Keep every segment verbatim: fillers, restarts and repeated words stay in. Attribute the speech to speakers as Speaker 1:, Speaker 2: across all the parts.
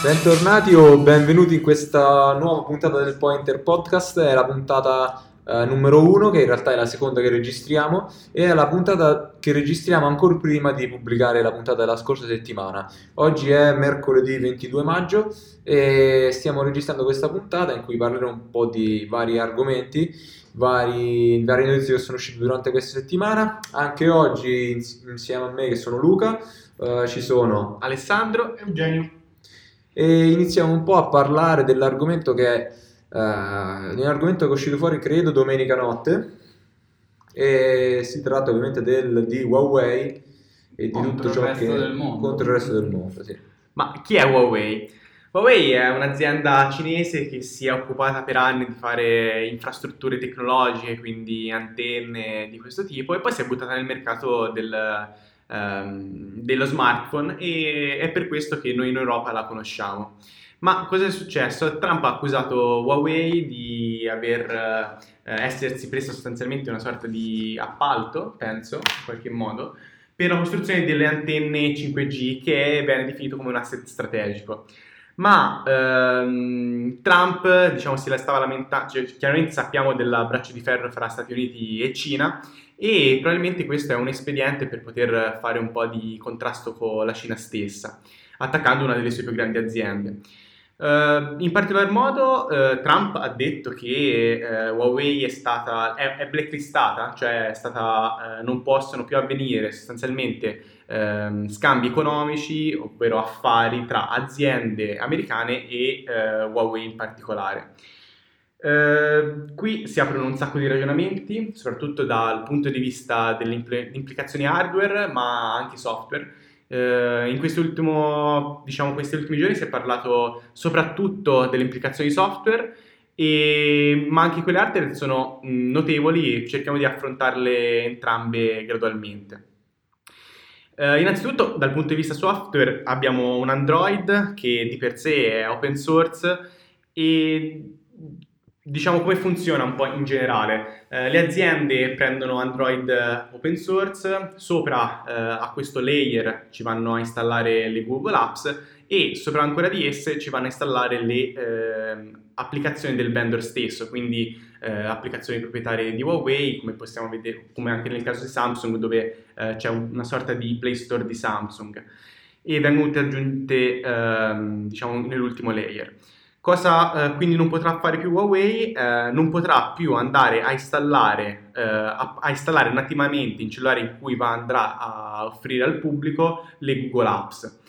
Speaker 1: Bentornati o benvenuti in questa nuova puntata del Pointer Podcast. È la puntata eh, numero uno, che in realtà è la seconda che registriamo, e è la puntata che registriamo ancora prima di pubblicare la puntata della scorsa settimana. Oggi è mercoledì ventidue maggio e stiamo registrando questa puntata in cui parlerò un po' di vari argomenti, vari, varie notizie che sono uscite durante questa settimana. Anche oggi ins- insieme a me, che sono Luca, eh, ci sono
Speaker 2: Alessandro e Eugenio.
Speaker 1: e iniziamo un po' a parlare dell'argomento che è eh, un argomento che è uscito fuori credo domenica notte, e si tratta ovviamente del, di Huawei e di
Speaker 2: Contro
Speaker 1: tutto
Speaker 2: il
Speaker 1: ciò
Speaker 2: resto
Speaker 1: che
Speaker 2: del mondo.
Speaker 1: contro il resto del mondo, sì.
Speaker 2: Ma chi è Huawei? Huawei è un'azienda cinese che si è occupata per anni di fare infrastrutture tecnologiche, quindi antenne di questo tipo, e poi si è buttata nel mercato del, ehm, dello smartphone, e è per questo che noi in Europa la conosciamo. Ma cosa è successo? Trump ha accusato Huawei di aver eh, essersi preso sostanzialmente una sorta di appalto, penso, in qualche modo, per la costruzione delle antenne cinque G, che viene definito come un asset strategico. Ma ehm, Trump, diciamo, si la stava lamentando, cioè, chiaramente sappiamo del braccio di ferro fra Stati Uniti e Cina, e probabilmente questo è un espediente per poter fare un po' di contrasto con la Cina stessa, attaccando una delle sue più grandi aziende. Uh, in particolar modo uh, Trump ha detto che uh, Huawei è stata è, è blacklistata, cioè è stata, uh, non possono più avvenire sostanzialmente uh, scambi economici, ovvero affari tra aziende americane e uh, Huawei in particolare. Uh, qui si aprono un sacco di ragionamenti, soprattutto dal punto di vista delle impl- implicazioni hardware, ma anche software. Uh, in quest'ultimo, diciamo, questi ultimi giorni si è parlato soprattutto delle implicazioni software, e, ma anche quelle hardware sono mh, notevoli, e cerchiamo di affrontarle entrambe gradualmente. Uh, innanzitutto, dal punto di vista software, abbiamo un Android che di per sé è open source, e diciamo come funziona un po' in generale. Eh, le aziende prendono Android open source, sopra eh, a questo layer ci vanno a installare le Google Apps, e sopra ancora di esse ci vanno a installare le eh, applicazioni del vendor stesso, quindi eh, applicazioni proprietarie di Huawei, come possiamo vedere, come anche nel caso di Samsung, dove eh, c'è una sorta di Play Store di Samsung, e vengono aggiunte ehm, diciamo nell'ultimo layer. Cosa eh, quindi non potrà fare più Huawei? Eh, non potrà più andare a installare, eh, a, a installare nativamente in cellulare in cui va andrà a offrire al pubblico le Google Apps.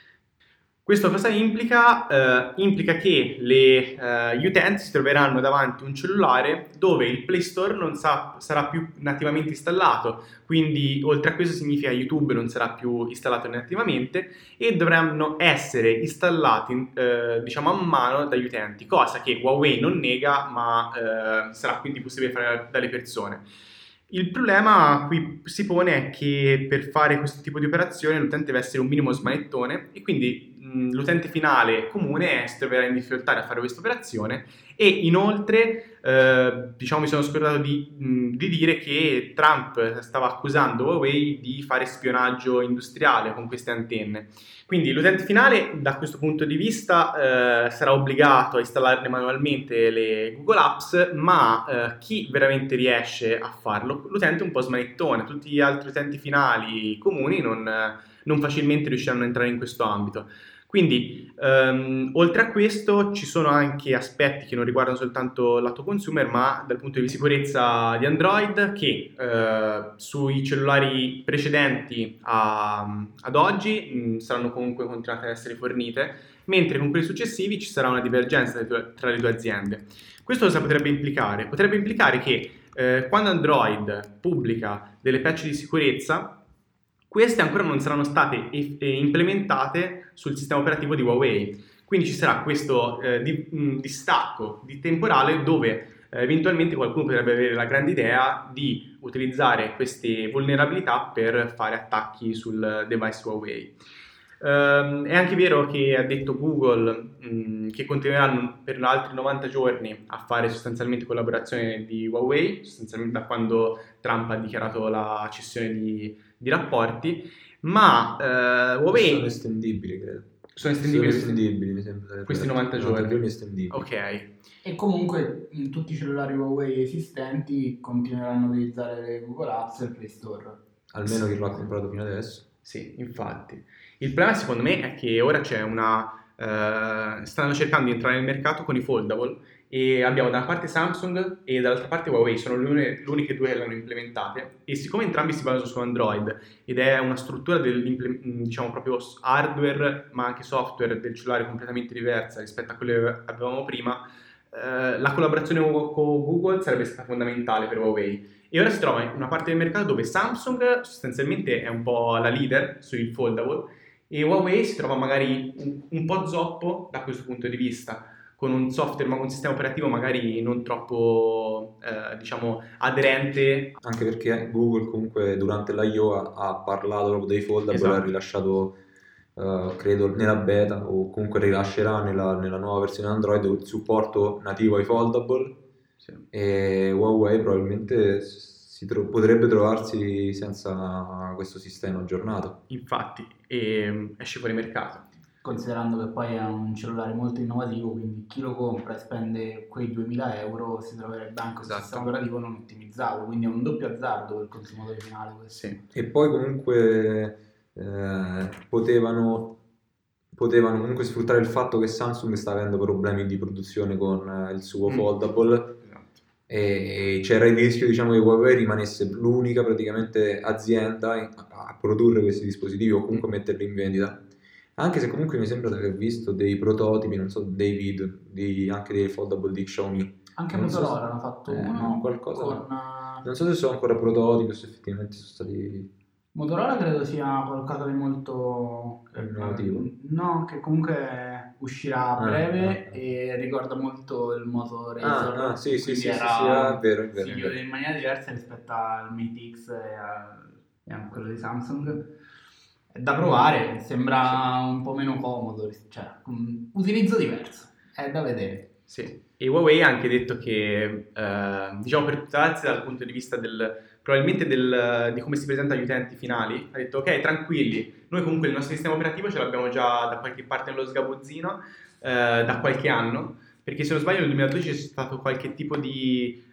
Speaker 2: Questo cosa implica? Eh, implica che le, eh, gli utenti si troveranno davanti a un cellulare dove il Play Store non sa, sarà più nativamente installato, quindi oltre a questo significa YouTube non sarà più installato nativamente, e dovranno essere installati eh, diciamo a mano dagli utenti, cosa che Huawei non nega, ma eh, sarà quindi possibile fare dalle persone. Il problema qui si pone è che per fare questo tipo di operazione l'utente deve essere un minimo smanettone, e quindi mh, l'utente finale comune si troverà in difficoltà a fare questa operazione. E inoltre eh, diciamo mi sono scordato di, mh, di dire che Trump stava accusando Huawei di fare spionaggio industriale con queste antenne. Quindi l'utente finale da questo punto di vista eh, sarà obbligato a installarne manualmente le Google Apps, ma eh, chi veramente riesce a farlo? L'utente un po' smanettone, tutti gli altri utenti finali comuni non, non facilmente riusciranno a entrare in questo ambito. Quindi, ehm, oltre a questo, ci sono anche aspetti che non riguardano soltanto il lato consumer, ma dal punto di sicurezza di Android, che eh, sui cellulari precedenti a, ad oggi mh, saranno comunque continuate ad essere fornite, mentre con quelli successivi ci sarà una divergenza tra le due aziende. Questo cosa potrebbe implicare? Potrebbe implicare che eh, quando Android pubblica delle patch di sicurezza, queste ancora non saranno state e- e implementate sul sistema operativo di Huawei. Quindi ci sarà questo eh, di, mh, distacco di temporale dove eh, eventualmente qualcuno potrebbe avere la grande idea di utilizzare queste vulnerabilità per fare attacchi sul device Huawei. Um, è anche vero che ha detto Google mh, che continueranno per altri novanta giorni a fare sostanzialmente collaborazione di Huawei, sostanzialmente da quando Trump ha dichiarato la cessione di, di rapporti, ma uh, Huawei
Speaker 1: sono estendibili, credo.
Speaker 2: Sono
Speaker 1: Sono
Speaker 2: estendibili
Speaker 1: estendibili, mi sembra.
Speaker 2: questi
Speaker 1: Certo,
Speaker 2: novanta giorni.
Speaker 1: giorni estendibili.
Speaker 2: Ok.
Speaker 3: E comunque in tutti i cellulari Huawei esistenti continueranno a utilizzare le Google Apps e il Play Store.
Speaker 1: Almeno chi lo ha comprato fino adesso.
Speaker 2: Sì, infatti. Il problema secondo me è che ora c'è una... eh, stanno cercando di entrare nel mercato con i foldable e abbiamo da una parte Samsung e dall'altra parte Huawei, sono le une- le uniche due che l'hanno implementate e siccome entrambi si basano su Android ed è una struttura del, diciamo proprio hardware ma anche software del cellulare completamente diversa rispetto a quello che avevamo prima, eh, la collaborazione con Google sarebbe stata fondamentale per Huawei. E ora si trova in una parte del mercato dove Samsung sostanzialmente è un po' la leader sui foldable e Huawei si trova magari un, un po' zoppo da questo punto di vista, con un software ma con un sistema operativo magari non troppo, eh, diciamo, aderente.
Speaker 1: Anche perché Google comunque durante l'I O ha, ha parlato proprio dei foldable,
Speaker 2: Esatto.
Speaker 1: ha rilasciato, eh, credo, nella beta o comunque rilascerà nella, nella nuova versione Android il supporto nativo ai foldable.
Speaker 2: Sì.
Speaker 1: E Huawei probabilmente si tro- potrebbe trovarsi senza questo sistema aggiornato.
Speaker 2: Infatti, e esce fuori mercato.
Speaker 3: Considerando che poi è un cellulare molto innovativo, quindi chi lo compra e spende quei duemila euro si troverebbe anche un
Speaker 2: Esatto.
Speaker 3: sistema operativo non ottimizzato, quindi è un doppio azzardo per il consumatore finale questo.
Speaker 2: Sì.
Speaker 1: E poi comunque eh, potevano, potevano comunque sfruttare il fatto che Samsung sta avendo problemi di produzione con eh, il suo
Speaker 2: Mm.
Speaker 1: foldable
Speaker 2: Esatto.
Speaker 1: e c'era il rischio, diciamo, che Huawei rimanesse l'unica praticamente azienda in- a produrre questi dispositivi o comunque metterli in vendita. Anche se comunque mi sembra di aver visto dei prototipi, non so, dei video, di, anche dei foldable di Xiaomi.
Speaker 3: Anche
Speaker 1: Non so
Speaker 3: Motorola
Speaker 1: se-
Speaker 3: hanno fatto
Speaker 1: eh,
Speaker 3: uno
Speaker 1: qualcosa-
Speaker 3: con... eh,
Speaker 1: Non so se sono ancora prototipi o se effettivamente sono stati...
Speaker 3: Motorola credo sia qualcosa di molto...
Speaker 1: Innovativo.
Speaker 3: No, che comunque uscirà a
Speaker 1: Ah,
Speaker 3: breve
Speaker 1: ah, ah.
Speaker 3: e ricorda molto il Moto Razr.
Speaker 1: Ah, ah, sì, sì,
Speaker 3: quindi
Speaker 1: sì, sì,
Speaker 3: era
Speaker 1: sì, ah, è vero, è vero.
Speaker 3: figlio in maniera diversa rispetto al Mate X e a, e a quello di Samsung. È da provare, sembra un po' meno comodo, cioè un utilizzo diverso, è da vedere.
Speaker 2: Sì, e Huawei ha anche detto che, eh, diciamo, per tutelarsi dal punto di vista del, probabilmente del, di come si presenta agli utenti finali, ha detto ok, tranquilli, noi comunque il nostro sistema operativo ce l'abbiamo già da qualche parte nello sgabuzzino, eh, da qualche anno, perché se non sbaglio nel duemiladodici c'è stato qualche tipo di,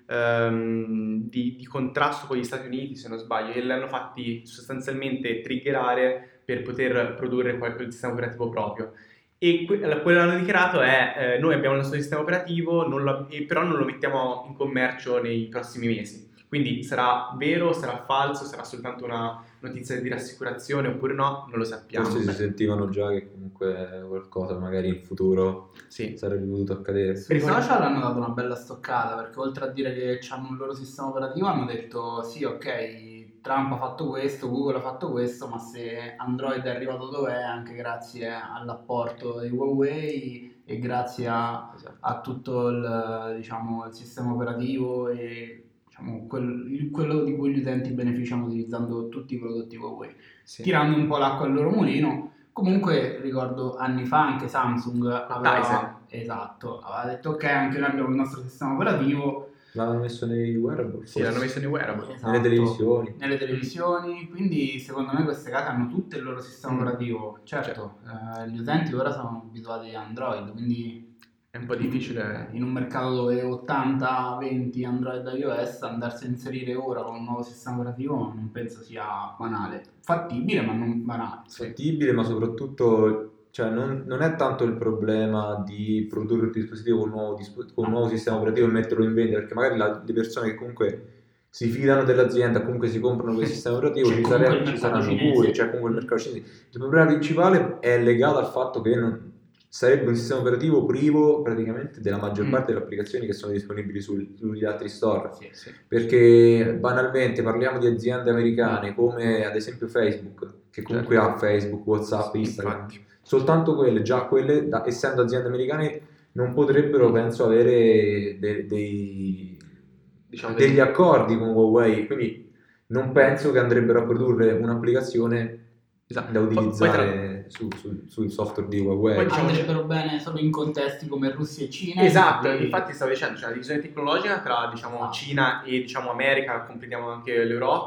Speaker 2: ehm, di, di contrasto con gli Stati Uniti, se non sbaglio, e li hanno fatti sostanzialmente triggerare per poter produrre quel sistema operativo proprio. E que- quello che hanno dichiarato è eh, noi abbiamo il nostro sistema operativo, non lo- e però non lo mettiamo in commercio nei prossimi mesi. Quindi sarà vero, sarà falso, sarà soltanto una notizia di rassicurazione oppure no, non lo sappiamo.
Speaker 1: Forse si
Speaker 2: Beh,
Speaker 1: sentivano già che comunque qualcosa magari in futuro
Speaker 2: sì.
Speaker 1: sarebbe potuto accadere.
Speaker 3: Sui
Speaker 2: Ricordo-
Speaker 3: social hanno dato una bella stoccata perché oltre a dire che hanno un loro sistema operativo hanno detto sì, ok, Trump ha fatto questo, Google ha fatto questo, ma se Android è arrivato dov'è è anche grazie all'apporto di Huawei e grazie a,
Speaker 2: Esatto.
Speaker 3: a tutto il, diciamo, il sistema operativo e diciamo, quel- quello di cui gli utenti beneficiano utilizzando tutti i prodotti Huawei,
Speaker 2: Sì.
Speaker 3: tirando un po' l'acqua al loro mulino. Comunque ricordo anni fa anche Samsung aveva,
Speaker 2: Tizen.
Speaker 3: esatto, aveva detto ok, anche noi abbiamo il nostro sistema operativo.
Speaker 1: L'hanno messo nei wearable,
Speaker 2: Sì,
Speaker 1: forse.
Speaker 2: l'hanno messo nei wearable.
Speaker 3: Esatto,
Speaker 1: Nelle televisioni.
Speaker 3: nelle televisioni, quindi secondo me queste case hanno tutto il loro sistema
Speaker 2: Mm.
Speaker 3: operativo. Certo, eh, gli utenti ora sono abituati a Android, quindi
Speaker 2: È un po' difficile.
Speaker 3: in un mercato dove ottanta venti Android e iOS andarsi a inserire ora con un nuovo sistema operativo non penso sia banale. Fattibile, ma non banale.
Speaker 2: Sì.
Speaker 1: Fattibile, ma soprattutto cioè, non, non è tanto il problema di produrre il dispositivo con un nuovo, dispo- con un nuovo sistema operativo e metterlo in vendita, perché magari la- le persone che comunque si fidano dell'azienda, comunque si comprano quel sistema operativo,
Speaker 3: C'è
Speaker 1: ci,
Speaker 3: comunque
Speaker 1: sare-
Speaker 3: il
Speaker 1: ci
Speaker 3: mercato
Speaker 1: saranno
Speaker 3: cinese.
Speaker 1: pure, c'è comunque il mercato cinese. Il problema principale è legato al fatto che non, sarebbe un sistema operativo privo praticamente della maggior
Speaker 2: Mm.
Speaker 1: parte delle applicazioni che sono disponibili sul- sugli altri store.
Speaker 3: Sì,
Speaker 2: Sì.
Speaker 1: Perché banalmente parliamo di aziende americane come ad esempio Facebook, che comunque
Speaker 2: Certo.
Speaker 1: ha Facebook, WhatsApp, Instagram.
Speaker 2: Infatti.
Speaker 1: Soltanto quelle, già quelle, da- essendo aziende americane, non potrebbero, penso, avere de- dei,
Speaker 2: Diciamo
Speaker 1: degli
Speaker 2: dei-
Speaker 1: accordi con Huawei. Quindi non penso che andrebbero a produrre un'applicazione
Speaker 2: Esatto.
Speaker 1: da
Speaker 2: Poi- poi
Speaker 1: utilizzare su- su- sul software di Huawei.
Speaker 2: Poi diciamo-
Speaker 3: andrebbero bene solo in contesti come Russia e Cina.
Speaker 2: Esatto,
Speaker 3: quindi-
Speaker 2: infatti stavo dicendo, c'è una divisione tecnologica tra diciamo
Speaker 3: Ah.
Speaker 2: Cina e diciamo America, comprendiamo anche l'Europa,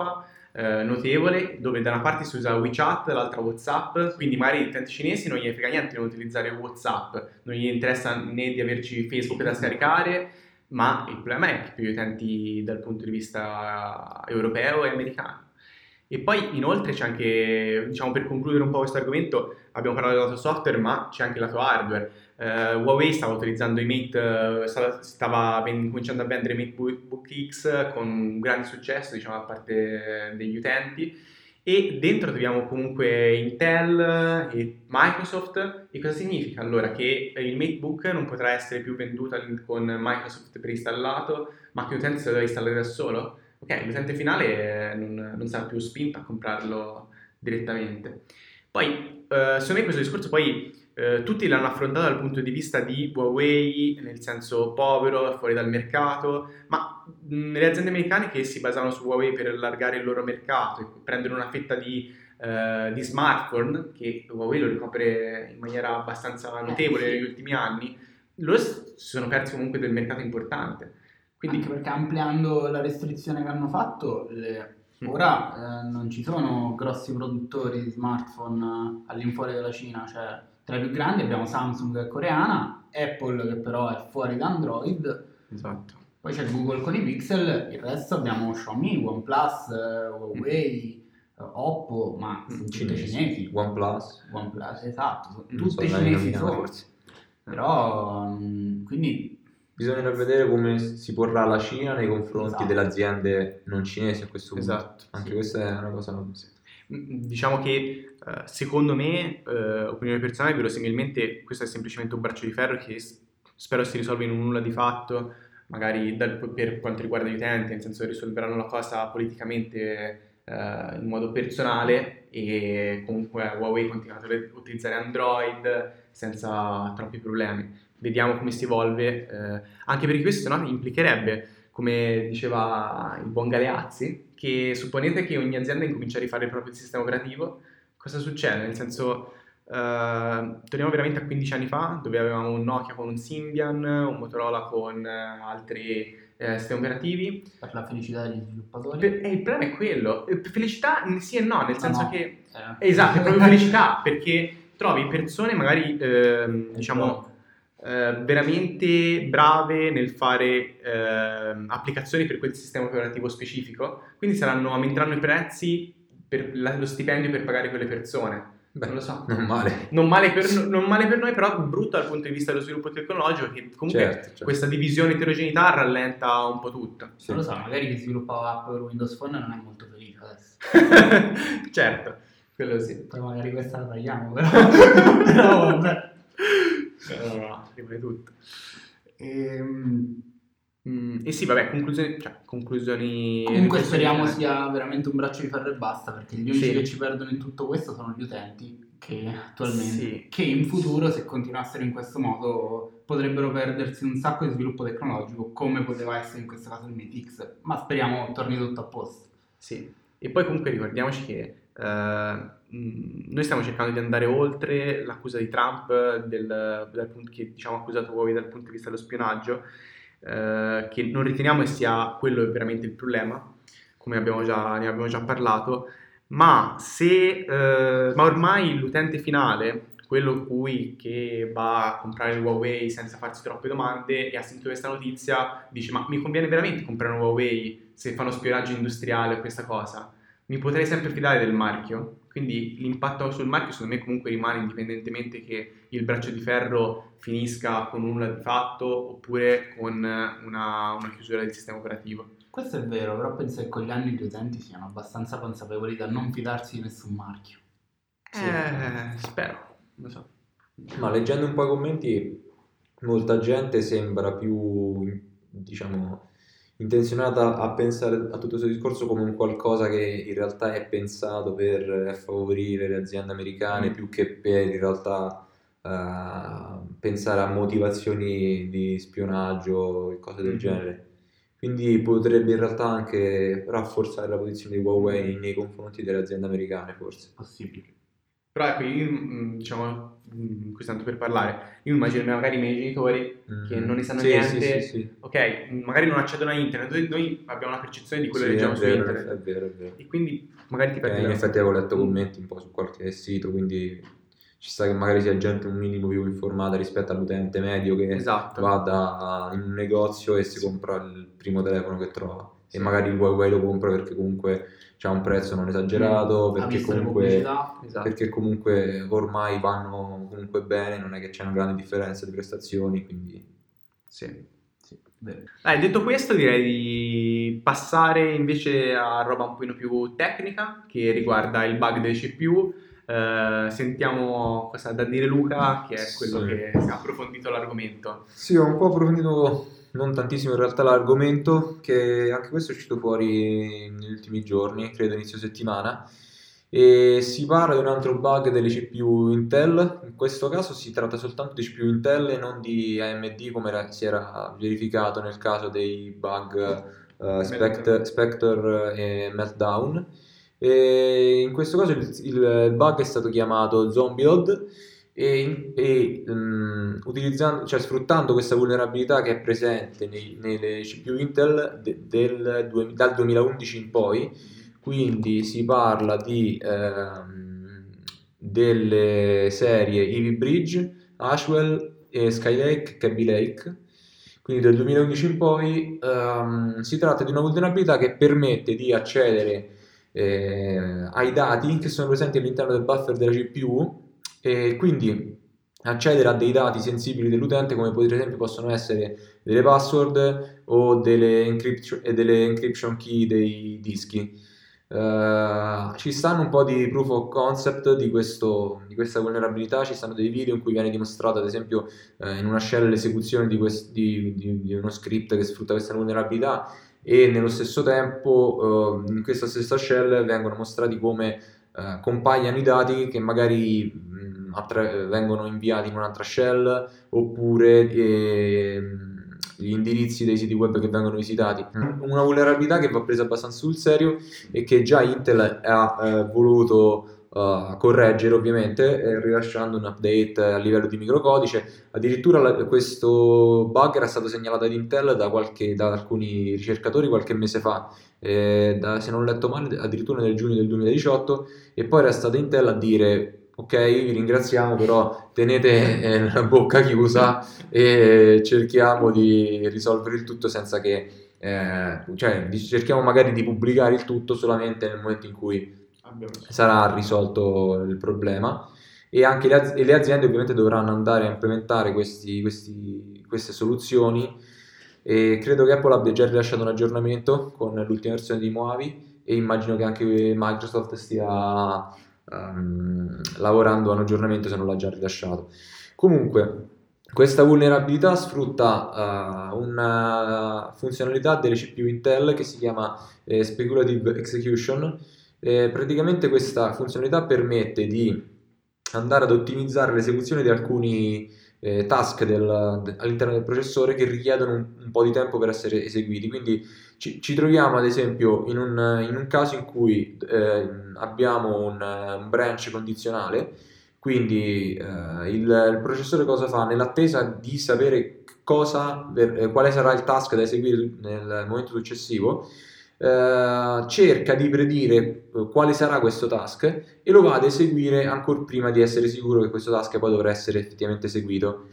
Speaker 2: eh, notevole, dove da una parte si usa WeChat, dall'altra WhatsApp, quindi magari gli utenti cinesi non gli frega niente di non utilizzare WhatsApp, non gli interessa né di averci Facebook da scaricare, ma il problema è che più gli utenti dal punto di vista europeo e americano. E poi inoltre c'è anche, diciamo per concludere un po' questo argomento, abbiamo parlato del lato software, ma c'è anche il lato hardware. Uh, Huawei stava utilizzando i Mate, uh, stava, stava ben, cominciando a vendere i MateBook X con grande successo, diciamo, da parte degli utenti, e dentro troviamo comunque Intel e Microsoft. E cosa significa allora? Che il MateBook non potrà essere più venduto con Microsoft preinstallato, ma che l'utente se lo deve installare da solo? Ok, l'utente finale non, non sarà più spinto a comprarlo direttamente. Poi, uh, secondo me questo discorso poi Uh, tutti l'hanno affrontato dal punto di vista di Huawei, nel senso povero, fuori dal mercato, ma mh, le aziende americane che si basavano su Huawei per allargare il loro mercato e prendere una fetta di, uh, di smartphone, che Huawei lo ricopre in maniera abbastanza notevole negli ultimi anni, loro si sono persi comunque del mercato importante.
Speaker 3: Quindi, anche perché ampliando la restrizione che hanno fatto, le... ora eh, non ci sono grossi produttori di smartphone all'infuori della Cina, cioè tra i più grandi abbiamo Samsung che è coreana, Apple che però è fuori da Android,
Speaker 2: esatto.
Speaker 3: Poi c'è Google con i Pixel, il resto abbiamo Xiaomi, OnePlus, Huawei, mm. Oppo, ma sono tutte cinesi.
Speaker 1: OnePlus.
Speaker 3: OnePlus, esatto, sono
Speaker 1: Non
Speaker 3: tutte
Speaker 1: so,
Speaker 3: cinesi sono. Però, mh, quindi...
Speaker 1: Bisognerà vedere come si porrà la Cina nei confronti
Speaker 3: Esatto.
Speaker 1: delle aziende non cinesi a questo punto.
Speaker 2: Esatto.
Speaker 1: Anche
Speaker 2: Sì.
Speaker 1: questa è una cosa non...
Speaker 2: Diciamo che uh, secondo me, uh, opinione personale, verosimilmente questo è semplicemente un braccio di ferro che s- spero si risolva in un nulla di fatto, magari dal, per quanto riguarda gli utenti, nel senso che risolveranno la cosa politicamente uh, in modo personale, e comunque Huawei continua a utilizzare Android senza troppi problemi. Vediamo come si evolve, uh, anche perché questo no, implicherebbe, come diceva il buon Galeazzi, che supponete che ogni azienda incomincia a rifare il proprio sistema operativo, cosa succede? Nel senso, eh, torniamo veramente a quindici anni fa, dove avevamo un Nokia con un Symbian, un Motorola con eh, altri eh, sistemi operativi.
Speaker 3: Per la felicità degli sviluppatori.
Speaker 2: Per, e il problema è quello, felicità sì e no, nel senso
Speaker 3: no.
Speaker 2: che...
Speaker 3: Eh.
Speaker 2: Esatto, è proprio felicità, perché trovi persone magari, eh, diciamo... Eh, veramente brave nel fare eh, applicazioni per quel sistema operativo specifico, quindi saranno, aumenteranno i prezzi per la, lo stipendio per pagare quelle persone.
Speaker 1: Beh,
Speaker 2: non lo so,
Speaker 1: non male.
Speaker 2: Non male, per, non male per noi, però brutto dal punto di vista dello sviluppo tecnologico, che comunque
Speaker 1: certo, certo.
Speaker 2: questa divisione eterogeneità rallenta un po' tutto.
Speaker 3: Sì. Non lo so, magari chi sviluppava app per Windows Phone non è molto felice adesso.
Speaker 2: Certo, quello sì.
Speaker 3: Poi magari questa la tagliamo, però, però vabbè.
Speaker 2: No, no, rimane tutto. E, mm, e sì, vabbè, conclusioni, cioè, conclusioni...
Speaker 3: Comunque speriamo sia veramente un braccio di ferro e basta, perché gli unici
Speaker 2: sì.
Speaker 3: che ci perdono in tutto questo sono gli utenti, che attualmente,
Speaker 2: sì.
Speaker 3: che in futuro, se continuassero in questo modo, potrebbero perdersi un sacco di sviluppo tecnologico, come poteva essere in questo caso il Mate X, ma speriamo torni tutto a posto.
Speaker 2: Sì, e poi comunque ricordiamoci che Uh, noi stiamo cercando di andare oltre l'accusa di Trump del, dal punto che diciamo ha accusato Huawei dal punto di vista dello spionaggio, uh, che non riteniamo che sia quello veramente il problema, come abbiamo già, ne abbiamo già parlato, ma se uh, ma ormai l'utente finale, quello cui che va a comprare il Huawei senza farsi troppe domande e ha sentito questa notizia dice: ma mi conviene veramente comprare un Huawei se fanno spionaggio industriale questa cosa? Mi potrei sempre fidare del marchio, quindi l'impatto sul marchio secondo me comunque rimane, indipendentemente che il braccio di ferro finisca con un nulla di fatto oppure con una, una chiusura del sistema operativo.
Speaker 3: Questo è vero, però penso che con gli anni gli utenti siano abbastanza consapevoli da non fidarsi di nessun marchio.
Speaker 2: Sì. Eh, spero, non so.
Speaker 1: Ma leggendo un po' i commenti, molta gente sembra più, diciamo... intenzionata a pensare a tutto questo discorso come un qualcosa che in realtà è pensato per favorire le aziende americane, mm. più che per in realtà uh, pensare a motivazioni di spionaggio e cose del mm. genere. Quindi potrebbe in realtà anche rafforzare la posizione di Huawei nei confronti delle aziende americane, forse.
Speaker 3: Possibile.
Speaker 2: Però ecco, io, mm, diciamo, mm, qui tanto per parlare, io immagino magari i miei genitori che
Speaker 1: Mm.
Speaker 2: non ne sanno
Speaker 1: Sì,
Speaker 2: niente,
Speaker 1: sì, sì, sì.
Speaker 2: ok, mm, magari non accedono a internet, noi, noi abbiamo una percezione di quello che
Speaker 1: Sì, è
Speaker 2: leggiamo su
Speaker 1: vero, è
Speaker 2: internet
Speaker 1: vero, è vero.
Speaker 2: e quindi magari ti
Speaker 1: Eh,
Speaker 2: perdi
Speaker 1: in
Speaker 2: la...
Speaker 1: effetti avevo letto
Speaker 2: Mm.
Speaker 1: commenti un po' su qualche sito, quindi ci sta che magari sia gente un minimo più informata rispetto all'utente medio che
Speaker 2: Esatto,
Speaker 1: va da- in un negozio e si
Speaker 2: Sì.
Speaker 1: compra il primo telefono che trova.
Speaker 2: Sì.
Speaker 1: E magari il Huawei lo compra perché comunque c'ha un prezzo non esagerato,
Speaker 3: Ha
Speaker 1: perché
Speaker 3: visto le
Speaker 1: comunque,
Speaker 3: pubblicità.
Speaker 2: Esatto.
Speaker 1: perché comunque ormai vanno comunque bene, non è che c'è una grande differenza di prestazioni, quindi
Speaker 2: Sì.
Speaker 3: Sì, vero.
Speaker 2: Eh, detto questo, direi di passare invece a roba un pochino più tecnica che riguarda il bug delle C P U. Eh, sentiamo cosa ha da dire Luca, che è quello
Speaker 1: Sì.
Speaker 2: che ha approfondito l'argomento.
Speaker 1: Sì, ho un po' approfondito, non tantissimo in realtà, l'argomento, che anche questo è uscito fuori negli ultimi giorni, credo inizio settimana, e si parla di un altro bug delle C P U Intel. In questo caso si tratta soltanto di C P U Intel e non di A M D come era- si era verificato nel caso dei bug eh, Spectre, Spectre e Meltdown. E in questo caso il, il bug è stato chiamato Zombie Load e, e, mm, utilizzando, cioè sfruttando questa vulnerabilità che è presente nei- nelle C P U Intel de- del due- dal duemilaundici in poi. Quindi si parla di ehm, delle serie Ivy Bridge, Ashwell, e Skylake, Kaby Lake. Quindi dal duemilaundici in poi ehm, si tratta di una vulnerabilità che permette di accedere eh, ai dati che sono presenti all'interno del buffer della C P U e quindi accedere a dei dati sensibili dell'utente, come per esempio possono essere delle password o delle encryption, e delle encryption key dei dischi. Uh, ci stanno un po' di proof of concept di, questo, di questa vulnerabilità, ci stanno dei video in cui viene dimostrato ad esempio eh, in una shell l'esecuzione di, quest- di, di, di uno script che sfrutta questa vulnerabilità e nello stesso tempo uh, in questa stessa shell vengono mostrati come uh, compaiono i dati che magari mh, attra- vengono inviati in un'altra shell oppure eh, gli indirizzi dei siti web che vengono visitati. Una vulnerabilità che va presa abbastanza sul serio e che già Intel ha eh, voluto uh, correggere ovviamente eh, rilasciando un update a livello di microcodice. Addirittura la, questo bug era stato segnalato ad Intel da, qualche, da alcuni ricercatori qualche mese fa, eh, da, se non ho letto male addirittura nel giugno del duemiladiciotto, e poi era stata Intel a dire ok, vi ringraziamo, però tenete eh, la bocca chiusa e cerchiamo di risolvere il tutto senza che eh, cioè cerchiamo magari di pubblicare il tutto solamente nel momento in cui sarà risolto il problema. E anche le, az- e le aziende ovviamente dovranno andare a implementare questi, questi- queste soluzioni, e credo che Apple abbia già rilasciato un aggiornamento con l'ultima versione di Mojave e immagino che anche Microsoft stia ehm, lavorando a un aggiornamento se non l'ha già rilasciato. Comunque, questa vulnerabilità sfrutta uh, una funzionalità delle C P U Intel che si chiama eh, Speculative Execution. Eh, praticamente questa funzionalità permette di andare ad ottimizzare l'esecuzione di alcuni eh, task del- de- all'interno del processore che richiedono un, un po' di tempo per essere eseguiti. Quindi ci, ci troviamo ad esempio in un, in un caso in cui eh, abbiamo un, un branch condizionale, quindi eh, il, il processore cosa fa? Nell'attesa di sapere cosa, ver- eh, quale sarà il task da eseguire nel momento successivo, eh, cerca di predire eh, quale sarà questo task e lo va ad eseguire ancora prima di essere sicuro che questo task poi dovrà essere effettivamente eseguito.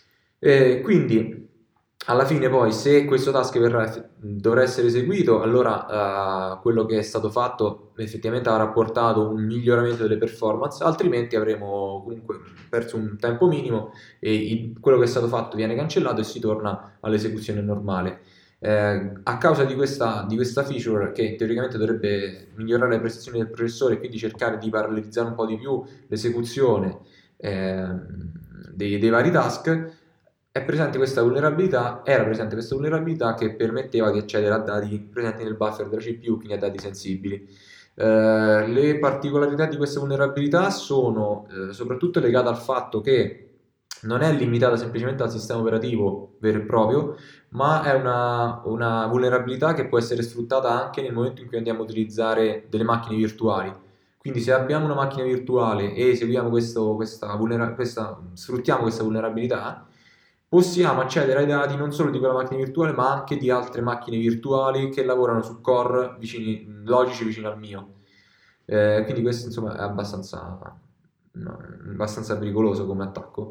Speaker 1: Eh, quindi alla fine poi se questo task verrà, dovrà essere eseguito, allora eh, quello che è stato fatto effettivamente avrà portato un miglioramento delle performance, altrimenti avremo comunque perso un tempo minimo e il- quello che è stato fatto viene cancellato e si torna all'esecuzione normale. Eh, a causa di questa, di questa feature che teoricamente dovrebbe migliorare le prestazioni del processore e quindi cercare di parallelizzare un po' di più l'esecuzione ehm, dei, dei vari task, è presente questa vulnerabilità, era presente questa vulnerabilità che permetteva di accedere a dati presenti nel buffer della C P U, quindi a dati sensibili. Eh, le particolarità di questa vulnerabilità sono eh, soprattutto legate al fatto che non è limitata semplicemente al sistema operativo vero e proprio, ma è una, una vulnerabilità che può essere sfruttata anche nel momento in cui andiamo a utilizzare delle macchine virtuali. Quindi se abbiamo una macchina virtuale e eseguiamo questo, questa vulnera- questa, sfruttiamo questa vulnerabilità, possiamo accedere ai dati non solo di quella macchina virtuale, ma anche di altre macchine virtuali che lavorano su core vicini, logici vicini al mio. Eh, quindi questo insomma è abbastanza, no, abbastanza pericoloso come attacco.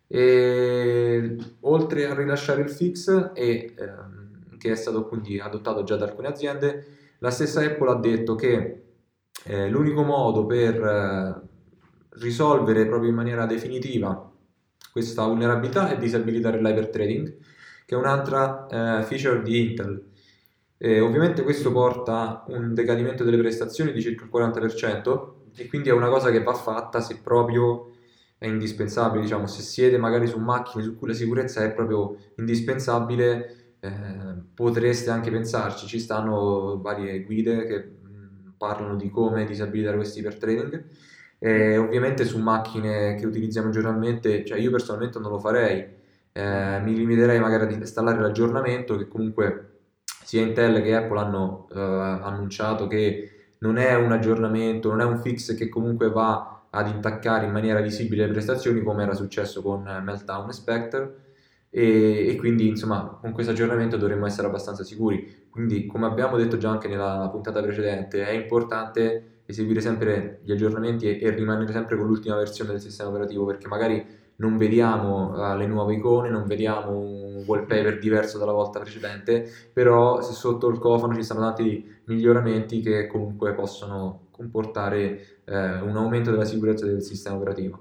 Speaker 1: E, oltre a rilasciare il fix, e, ehm, che è stato quindi adottato già da alcune aziende, la stessa Apple ha detto che eh, l'unico modo per eh, risolvere proprio in maniera definitiva questa vulnerabilità è disabilitare l'hyperthreading, che è un'altra eh, feature di Intel. Eh, ovviamente questo porta a un decadimento delle prestazioni di circa il quaranta per cento e quindi è una cosa che va fatta se proprio è indispensabile, diciamo, se siete magari su macchine su cui la sicurezza è proprio indispensabile, eh, potreste anche pensarci. Ci stanno varie guide che mh, parlano di come disabilitare questo ipertrading. Eh, ovviamente su macchine che utilizziamo giornalmente, cioè io personalmente non lo farei, eh, mi limiterei magari ad installare l'aggiornamento, che comunque sia Intel che Apple hanno eh, annunciato che non è un aggiornamento, non è un fix che comunque va ad intaccare in maniera visibile le prestazioni, come era successo con Meltdown e Spectre, e, e quindi insomma con questo aggiornamento dovremmo essere abbastanza sicuri. Quindi, come abbiamo detto già anche nella puntata precedente, è importante eseguire sempre gli aggiornamenti e, e rimanere sempre con l'ultima versione del sistema operativo, perché magari non vediamo uh, le nuove icone, non vediamo un wallpaper diverso dalla volta precedente, però se sotto il cofano ci stanno tanti miglioramenti che comunque possono comportare eh, un aumento della sicurezza del sistema operativo.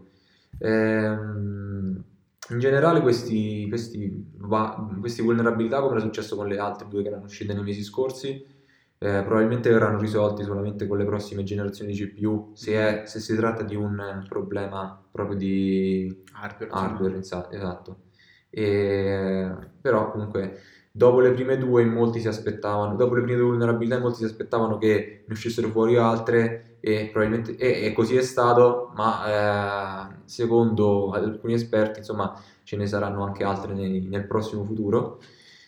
Speaker 1: Ehm, in generale questi, questi, va, queste vulnerabilità, come era successo con le altre due che erano uscite nei mesi scorsi, eh, probabilmente verranno risolti solamente con le prossime generazioni di C P U, se, è, se si tratta di un problema proprio di
Speaker 2: Hardware.
Speaker 1: hardware, insa- esatto. E, però comunque dopo le prime due in molti si aspettavano, dopo le prime due vulnerabilità in molti si aspettavano che ne uscissero fuori altre e probabilmente e, e così è stato, ma eh, secondo alcuni esperti insomma ce ne saranno anche altre nei- nel prossimo futuro.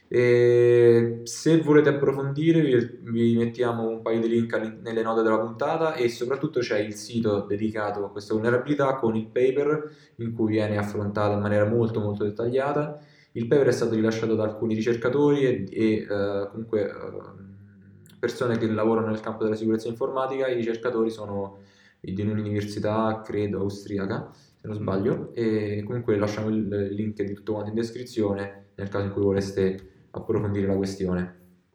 Speaker 1: E se volete approfondire vi, vi mettiamo un paio di link all'in- nelle note della puntata e soprattutto c'è il sito dedicato a questa vulnerabilità con il paper in cui viene affrontata in maniera molto molto dettagliata. Il paper è stato rilasciato da alcuni ricercatori e, e eh, comunque eh, persone che lavorano nel campo della sicurezza informatica. I ricercatori sono di un'università, credo, austriaca, se non sbaglio, e comunque lasciamo il link di tutto quanto in descrizione nel caso in cui voleste approfondire la questione.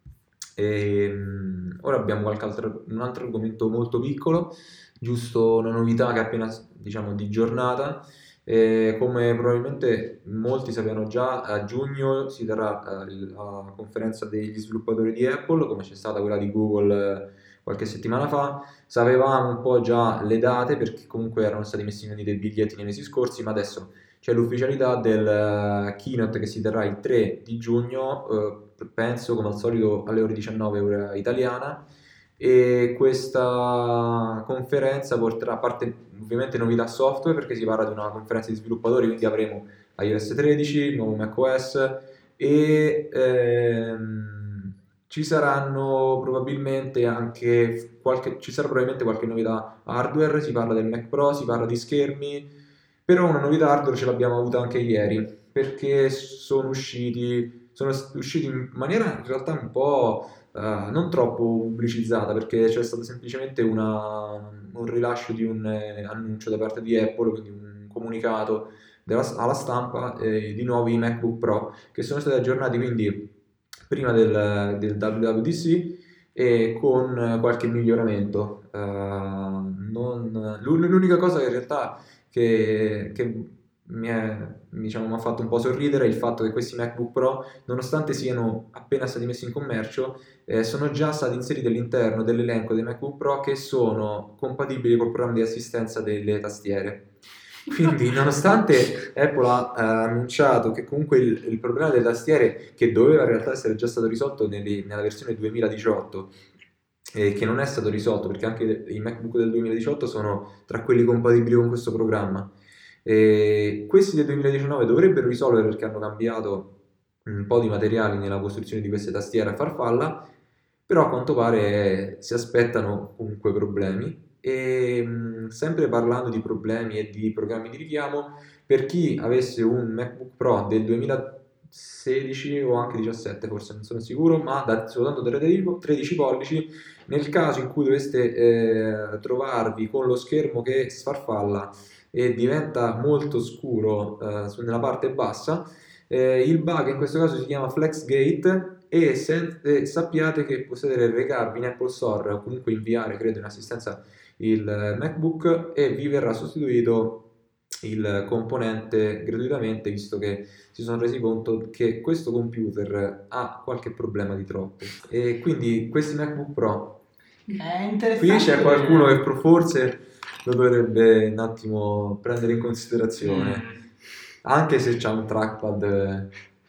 Speaker 1: E, um, ora abbiamo qualche altro, un altro argomento molto piccolo, giusto una novità che è appena, diciamo, di giornata. E come probabilmente molti sappiano già, a giugno si terrà eh, la conferenza degli sviluppatori di Apple, come c'è stata quella di Google eh, qualche settimana fa. Sapevamo un po' già le date perché comunque erano stati messi in vendita dei biglietti nei mesi scorsi, ma adesso c'è l'ufficialità del uh, keynote che si terrà il tre di giugno, uh, penso come al solito alle ore diciannove ora italiana, e questa conferenza porterà, a parte ovviamente novità software, perché si parla di una conferenza di sviluppatori, quindi avremo iOS tredici, il nuovo macOS e ehm, ci saranno probabilmente anche qualche, ci sarà probabilmente qualche novità hardware. Si parla del Mac Pro, si parla di schermi, però una novità hardware ce l'abbiamo avuta anche ieri, perché sono usciti, sono usciti in maniera in realtà un po' eh, non troppo pubblicizzata, perché c'è stato semplicemente una, un rilascio di un eh, annuncio da parte di Apple, quindi un comunicato della- alla stampa eh, di nuovi MacBook Pro che sono stati aggiornati quindi prima del, del W W D C e con qualche miglioramento. Eh, non- l'unica cosa che in realtà che, che mi, è, diciamo, mi ha fatto un po' sorridere è il fatto che questi MacBook Pro, nonostante siano appena stati messi in commercio, eh, sono già stati inseriti all'interno dell'elenco dei MacBook Pro che sono compatibili col programma di assistenza delle tastiere. Quindi, nonostante Apple ha eh, annunciato che comunque il, il problema delle tastiere, che doveva in realtà essere già stato risolto nelle- nella versione duemiladiciotto, e che non è stato risolto perché anche i MacBook del duemiladiciotto sono tra quelli compatibili con questo programma. E questi del duemiladiciannove dovrebbero risolvere perché hanno cambiato un po' di materiali nella costruzione di queste tastiere a farfalla, però a quanto pare si aspettano comunque problemi. E mh, sempre parlando di problemi e di programmi di richiamo, per chi avesse un MacBook Pro del duemilasedici o anche diciassette, forse non sono sicuro, ma da soltanto tredici pollici, nel caso in cui doveste eh, trovarvi con lo schermo che sfarfalla e diventa molto scuro eh, su- nella parte bassa, eh, il bug in questo caso si chiama FlexGate e, se- e sappiate che potete recarvi in Apple Store o comunque inviare, credo, in assistenza il eh, MacBook e vi verrà sostituito il componente gratuitamente, visto che si sono resi conto che questo computer ha qualche problema di troppo. E quindi questi MacBook Pro,
Speaker 3: È interessante.
Speaker 1: qui c'è qualcuno che pro- forse lo dovrebbe un attimo prendere in considerazione,
Speaker 3: Mm.
Speaker 1: anche se c'ha un trackpad, eh,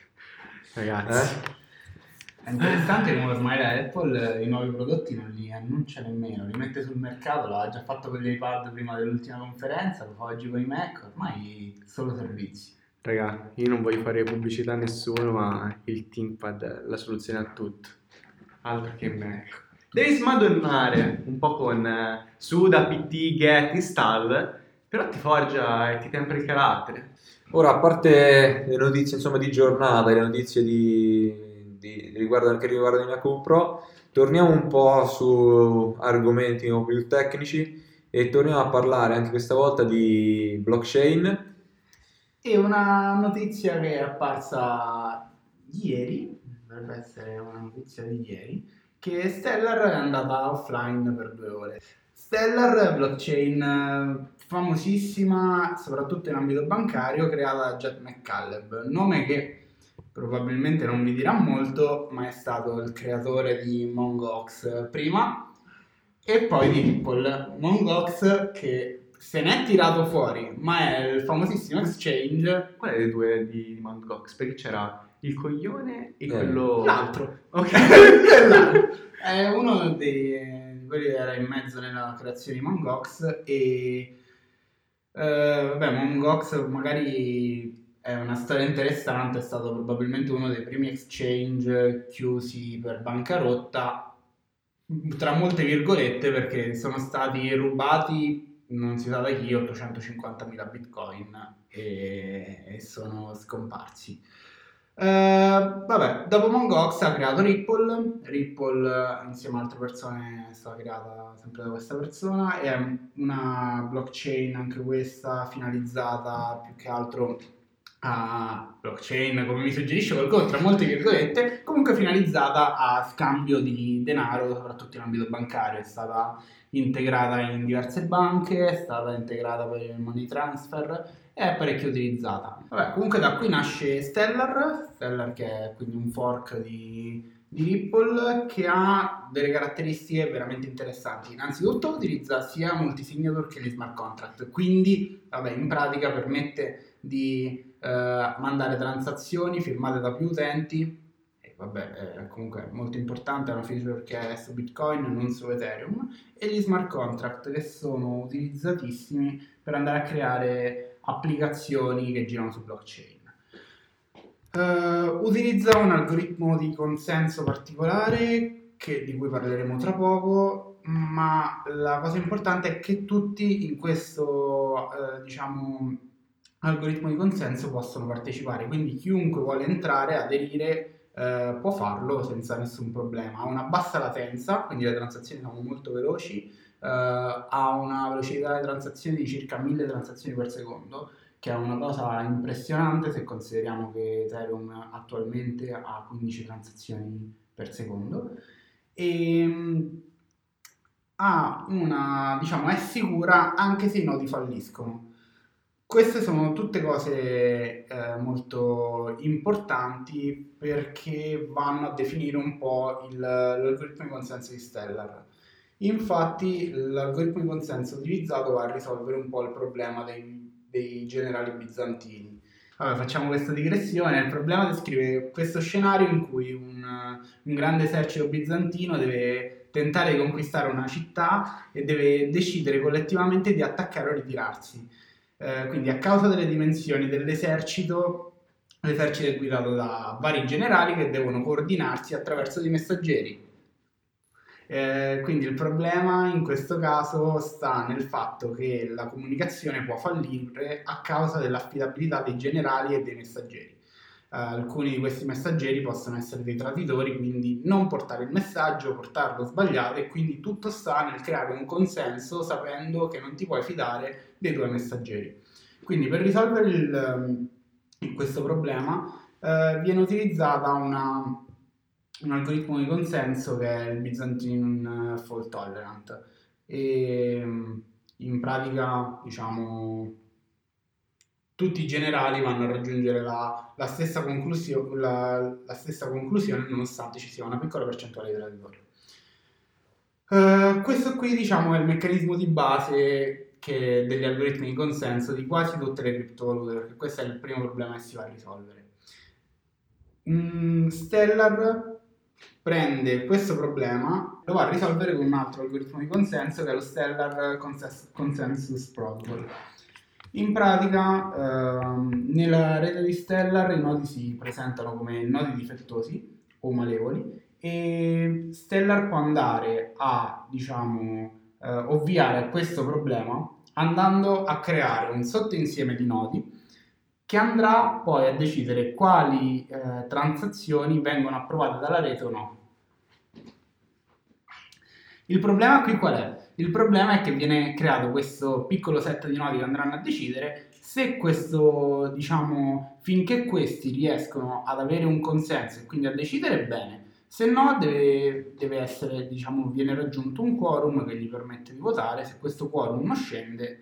Speaker 2: Ragazzi,
Speaker 1: eh?
Speaker 3: È interessante come ormai la Apple i nuovi prodotti non li annuncia nemmeno, li mette sul mercato, l'ha già fatto con gli iPad prima dell'ultima conferenza, lo fa oggi con i Mac, ormai solo servizi.
Speaker 2: raga, io non voglio fare pubblicità a nessuno, ma il ThinkPad è la soluzione a tutto. Altro che Mac. Devi smadonnare un po' con eh, sudo, apt, get, install, però ti forgia e ti tempra il carattere.
Speaker 1: Ora, a parte le notizie insomma di giornata, le notizie di, di, riguardo, che riguardano i MacBook Pro, torniamo un po' su argomenti un po' più tecnici e torniamo a parlare anche questa volta di blockchain.
Speaker 3: E una notizia che è apparsa ieri, dovrebbe essere una notizia di ieri, che Stellar è andata offline per due ore. Stellar, blockchain eh, famosissima, soprattutto in ambito bancario, creata da Jack McCaleb, nome che probabilmente non vi dirà molto, ma è stato il creatore di Mongox prima e poi di Ripple. Mongox che se ne è tirato fuori, ma è il famosissimo exchange.
Speaker 2: Qual è le due di Mt. Gox? Perché c'era il coglione e
Speaker 1: Eh,
Speaker 2: quello...
Speaker 3: L'altro.
Speaker 2: Ok.
Speaker 3: L'altro. È uno dei, di quelli che era in mezzo nella creazione di Mongox e eh, vabbè, Mongox magari è una storia interessante, è stato probabilmente uno dei primi exchange chiusi per bancarotta, tra molte virgolette, perché sono stati rubati non si sa da chi ottocentocinquantamila bitcoin e, e sono scomparsi. Uh, vabbè, dopo Mongox ha creato Ripple. Ripple uh, insieme a altre persone è stata creata sempre da questa persona. È una blockchain anche questa finalizzata più che altro a blockchain, come mi suggerisce qualcuno, tra molte virgolette, comunque finalizzata a scambio di denaro, soprattutto in ambito bancario. È stata integrata in diverse banche, è stata integrata per il money transfer, è parecchio utilizzata. Vabbè, comunque da qui nasce Stellar, Stellar che è quindi un fork di, di Ripple che ha delle caratteristiche veramente interessanti. Innanzitutto utilizza sia multisignature che gli smart contract, quindi vabbè, in pratica permette di eh, mandare transazioni firmate da più utenti. E vabbè, è comunque molto importante, è una feature che è su Bitcoin, non su Ethereum, e gli smart contract che sono utilizzatissimi per andare a creare applicazioni che girano su blockchain. Uh, utilizza un algoritmo di consenso particolare che, di cui parleremo tra poco, ma la cosa importante è che tutti in questo uh, diciamo algoritmo di consenso possono partecipare, quindi chiunque vuole entrare, aderire, uh, può farlo senza nessun problema. Ha una bassa latenza, quindi le transazioni sono molto veloci, uh, ha una velocità di transazione di circa mille transazioni per secondo, che è una cosa impressionante se consideriamo che Ethereum attualmente ha quindici transazioni per secondo, e ha una, diciamo, è sicura anche se i nodi falliscono. Queste sono tutte cose eh, molto importanti perché vanno a definire un po' il, l'algoritmo di consenso di Stellar. Infatti l'algoritmo di consenso utilizzato va a risolvere un po' il problema dei dei generali bizantini. Vabbè, facciamo questa digressione. Il problema descrive questo scenario in cui un, un grande esercito bizantino deve tentare di conquistare una città e deve decidere collettivamente di attaccare o ritirarsi. Eh, quindi a causa delle dimensioni dell'esercito, l'esercito è guidato da vari generali che devono coordinarsi attraverso dei messaggeri. Eh, quindi il problema in questo caso sta nel fatto che la comunicazione può fallire a causa dell'affidabilità dei generali e dei messaggeri. Uh, alcuni di questi messaggeri possono essere dei traditori, quindi non portare il messaggio, portarlo sbagliato, e quindi tutto sta nel creare un consenso sapendo che non ti puoi fidare dei tuoi messaggeri. Quindi per risolvere il, um, questo problema uh, viene utilizzata una, un algoritmo di consenso che è il Byzantine Fault Tolerant, e um, in pratica, diciamo, tutti i generali vanno a raggiungere la, la, stessa, conclusio, la, la stessa conclusione nonostante ci sia una piccola percentuale di traditori. Uh, questo qui, diciamo, è il meccanismo di base che degli algoritmi di consenso di quasi tutte le criptovalute, perché questo è il primo problema che si va a risolvere. Mm, Stellar prende questo problema, lo va a risolvere con un altro algoritmo di consenso che è lo Stellar Consensus Protocol. In pratica, ehm, nella rete di Stellar i nodi si presentano come nodi difettosi o malevoli, e Stellar può andare a, diciamo, eh, ovviare a questo problema andando a creare un sottoinsieme di nodi che andrà poi a decidere quali eh, transazioni vengono approvate dalla rete o no. Il problema qui qual è? Il problema è che viene creato questo piccolo set di nodi che andranno a decidere se questo, diciamo, finché questi riescono ad avere un consenso e quindi a decidere bene, se no deve, deve essere, diciamo, viene raggiunto un quorum che gli permette di votare. Se questo quorum non scende,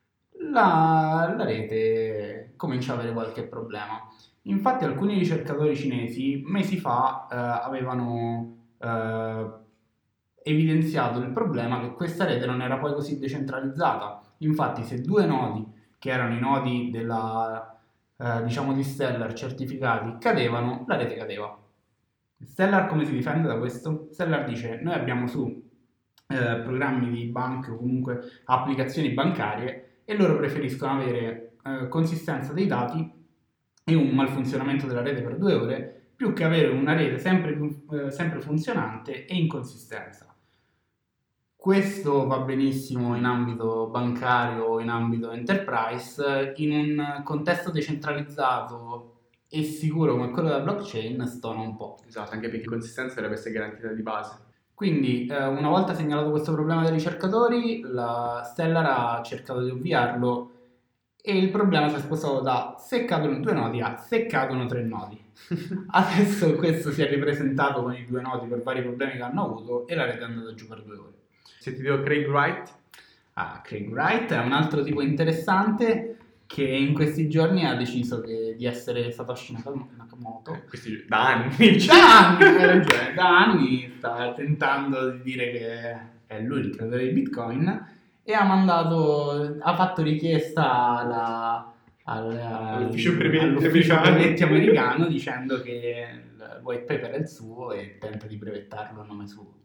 Speaker 3: la, la rete comincia ad avere qualche problema. Infatti alcuni ricercatori cinesi mesi fa eh, avevano eh, evidenziato il problema che questa rete non era poi così decentralizzata. Infatti se due nodi, che erano i nodi della, eh, diciamo di Stellar certificati, cadevano, la rete cadeva. Stellar come si difende da questo? Stellar dice: noi abbiamo su eh, programmi di banche o comunque applicazioni bancarie e loro preferiscono avere eh, consistenza dei dati e un malfunzionamento della rete per due ore più che avere una rete sempre, più, eh, sempre funzionante e in consistenza. Questo va benissimo in ambito bancario o in ambito enterprise. In un contesto decentralizzato e sicuro come quello della blockchain stona un po'.
Speaker 2: Esatto, anche perché consistenza dovrebbe essere garantita di base.
Speaker 3: Quindi eh, una volta segnalato questo problema dai ricercatori, la Stellar ha cercato di ovviarlo e il problema si è spostato da se cadono due nodi a se cadono tre nodi. Adesso questo si è ripresentato con i due nodi per vari problemi che hanno avuto e la rete è andata giù per due ore.
Speaker 2: Sentito Craig Wright?
Speaker 3: Ah, Craig Wright è un altro tipo interessante che in questi giorni ha deciso che, di essere Satoshi Nakamoto.
Speaker 2: Eh, questi da anni.
Speaker 3: Da anni, hai ragione, da anni sta tentando di dire che è lui il creatore di Bitcoin e ha mandato, ha fatto richiesta alla, alla,
Speaker 2: all'ufficio brevetti
Speaker 3: all'ufficio
Speaker 2: americano.
Speaker 3: brevetti americano dicendo che il white paper è il suo e tenta di brevettarlo a nome suo.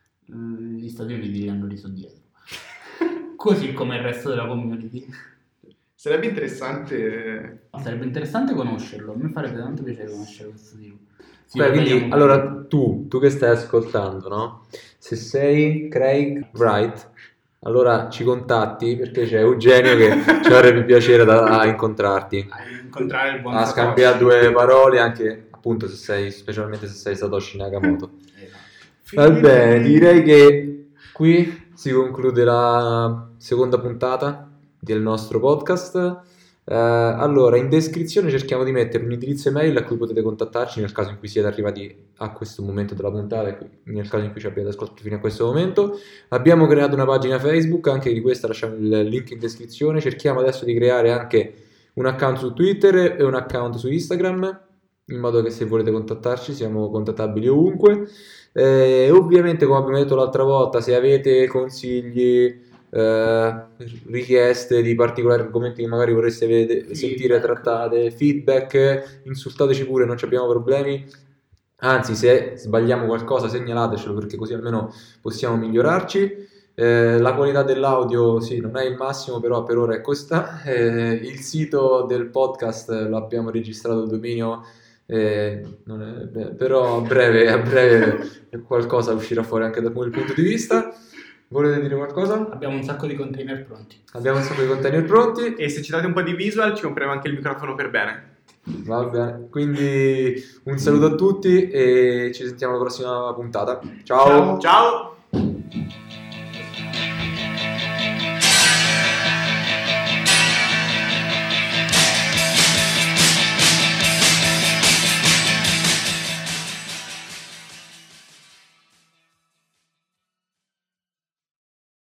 Speaker 3: Gli Stati Uniti gli hanno riso dietro, così come il resto della community.
Speaker 2: Sarebbe interessante.
Speaker 3: Sarebbe interessante conoscerlo. A me farebbe tanto piacere conoscere questo tipo. Sì,
Speaker 1: beh, quindi allora tu, tu che stai ascoltando, no? Se sei Craig Wright, allora ci contatti perché c'è Eugenio che ci avrebbe piacere da incontrarti.
Speaker 3: A incontrare il buon
Speaker 1: a scambiare due parole, anche appunto se sei, specialmente se sei Satoshi Nakamoto. Va bene, direi che qui si conclude la seconda puntata del nostro podcast. Eh, allora, in descrizione cerchiamo di mettere un indirizzo email a cui potete contattarci nel caso in cui siete arrivati a questo momento della puntata e nel caso in cui ci abbiate ascoltato fino a questo momento. Abbiamo creato una pagina Facebook, anche di questa lasciamo il link in descrizione. Cerchiamo adesso di creare anche un account su Twitter e un account su Instagram, in modo che se volete contattarci siamo contattabili ovunque. Eh, ovviamente, come abbiamo detto l'altra volta, se avete consigli, eh, richieste di particolari argomenti che magari vorreste vedere,
Speaker 3: feedback.
Speaker 1: sentire trattate, feedback, insultateci pure, non ci abbiamo problemi. Anzi, se sbagliamo qualcosa segnalatecelo perché così almeno possiamo migliorarci. Eh, la qualità dell'audio sì, non è il massimo, però per ora è questa. Eh, il sito del podcast lo abbiamo registrato il dominio. Eh, non è beh, però a breve, a breve qualcosa uscirà fuori anche da quel punto di vista. Volete dire qualcosa?
Speaker 3: Abbiamo un sacco di container pronti.
Speaker 1: Abbiamo un sacco di container pronti.
Speaker 2: E se ci date un po' di visual ci compriamo anche il microfono per bene.
Speaker 1: Va bene, quindi un saluto a tutti e ci sentiamo alla prossima puntata. Ciao!
Speaker 2: Ciao!